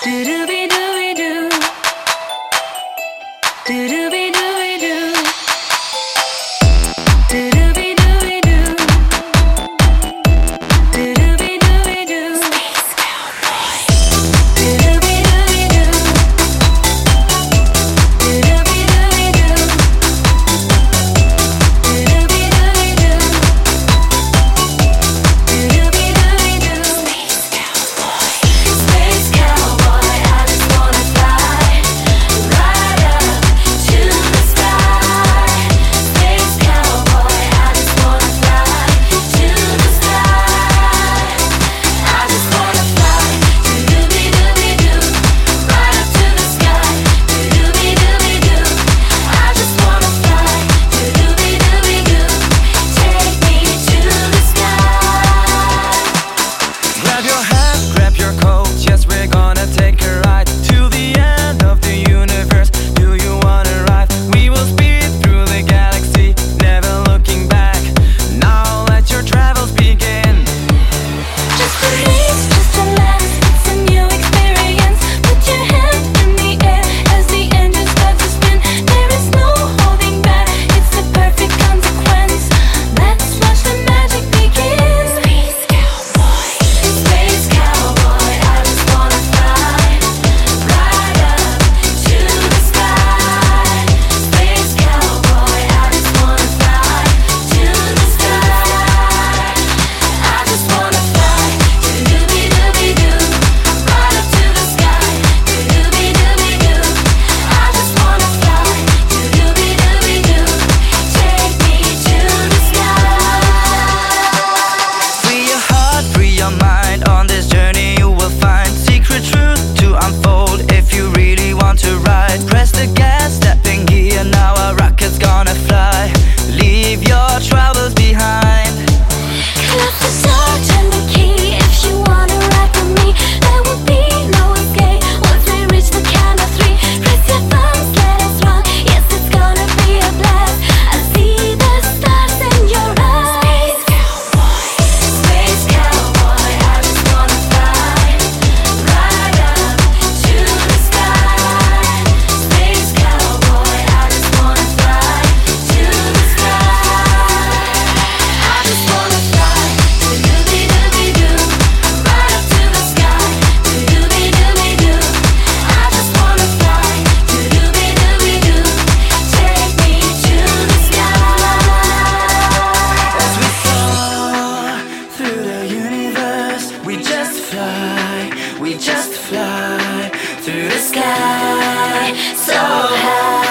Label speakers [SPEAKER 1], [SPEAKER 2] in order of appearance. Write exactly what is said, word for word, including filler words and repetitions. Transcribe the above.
[SPEAKER 1] Do-do-be-do-be-do. Do-do-be-do-be-do. Do-do-be-do-be-do. Do-do-be-do-be-do. Space Cowboy. Do-do-be-do-be-do. Do-do-be-do-be-do. Do-do-be-do-be-do. Do-do-be-do-be-do. Space Cowboy. Space Cowboy, I just wanna fly right up to the sky. Space Cowboy, I just wanna fly to the sky. I just wanna fly, do-do-be-do-be-do, right up to the sky. Do-do-be-do-be-do. I just wanna fly, do-do-be-do-be-do. Take me to the sky.
[SPEAKER 2] Grab your hat, grab your coat, yes, we're gonna take a ride to the end of the universe. Do you wanna ride? We will speed through the galaxy, never looking back. Now let your travels begin.
[SPEAKER 1] Just breathe, just relax, it's a new experience. Put your hand in the air as the engine starts to spin. There is no holding back, it's the perfect consequence. Let's watch the magic begin. Space Cowboy. Space Cowboy, I just wanna fly right up to the sky. Space Cowboy, I just wanna fly to the sky. I just wanna fly, do-do-be-do-be-do, right up to the sky. Do-do-be-do-be-do. I just wanna fly, do-do-be-do-be-do. Take me to the sky.
[SPEAKER 2] Free your heart, free your mind. On this journey you will find secret truth to unfold. If you really want to ride, press the gas, step in gear. Now our rocket's gonna fly. Leave your troubles behind.
[SPEAKER 1] Close the door, turn the key. If you wanna ride with me, there will be no escape. Once we reach the count of three, press your thumbs, let us run. Yes, it's gonna be a blast. I see the stars in your eyes. Space Cowboy. Space Cowboy, I just wanna fly right up to the sky. Space Cowboy, I just wanna fly to the sky. I just wanna fly, do-do-be-do-be-do, right up to the sky. Do-do-be-do-be-do. I just wanna fly, do-do-be-do-be-do. Take me to the sky.
[SPEAKER 2] As we soar through the universe, we just fly, we just fly through the sky.
[SPEAKER 1] So high.